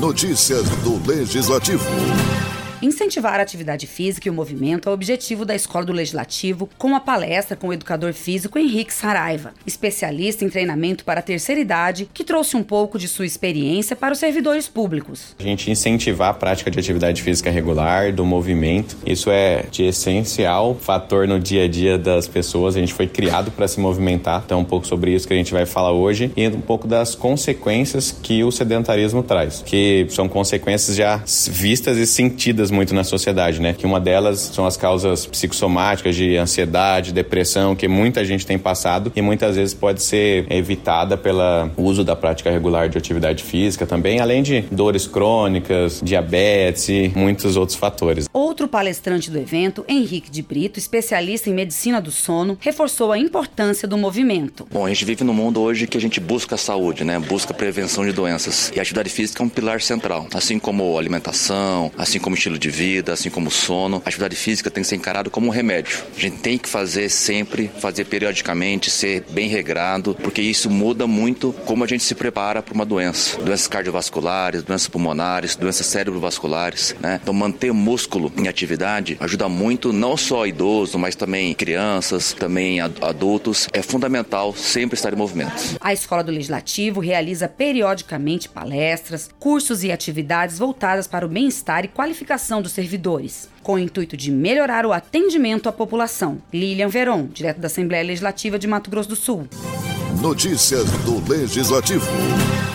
Notícias do Legislativo. Incentivar a atividade física e o movimento é o objetivo da Escola do Legislativo, com uma palestra com o educador físico Henrique Saraiva, especialista em treinamento para a terceira idade, que trouxe um pouco de sua experiência para os servidores públicos. A gente incentivar a prática de atividade física regular, do movimento, isso é de essencial fator no dia a dia das pessoas. A gente foi criado para se movimentar, então um pouco sobre isso que a gente vai falar hoje e um pouco das consequências que o sedentarismo traz, que são consequências já vistas e sentidas muito na sociedade, né? Que uma delas são as causas psicossomáticas de ansiedade, depressão, que muita gente tem passado e muitas vezes pode ser evitada pelo uso da prática regular de atividade física também, além de dores crônicas, diabetes e muitos outros fatores. Outro palestrante do evento, Henrique de Brito, especialista em medicina do sono, reforçou a importância do movimento. Bom, a gente vive num mundo hoje que a gente busca a saúde, né? Busca a prevenção de doenças. E a atividade física é um pilar central, assim como alimentação, assim como estilo de vida, assim como o sono. A atividade física tem que ser encarada como um remédio. A gente tem que fazer sempre, fazer periodicamente, ser bem regrado, porque isso muda muito como a gente se prepara para uma doença. Doenças cardiovasculares, doenças pulmonares, doenças cerebrovasculares, né? Então manter o músculo em atividade ajuda muito, não só idoso, mas também crianças, também adultos. É fundamental sempre estar em movimento. A Escola do Legislativo realiza periodicamente palestras, cursos e atividades voltadas para o bem-estar e qualificação dos servidores, com o intuito de melhorar o atendimento à população. Lilian Veron, direto da Assembleia Legislativa de Mato Grosso do Sul. Notícias do Legislativo.